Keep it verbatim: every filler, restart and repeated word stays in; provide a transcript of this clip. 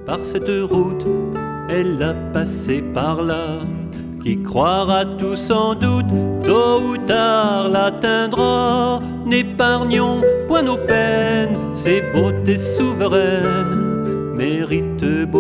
par cette route, elle a passé par là. Qui croira tout sans doute, tôt ou tard l'atteindra. N'épargnons point nos peines, ces beautés souveraines méritent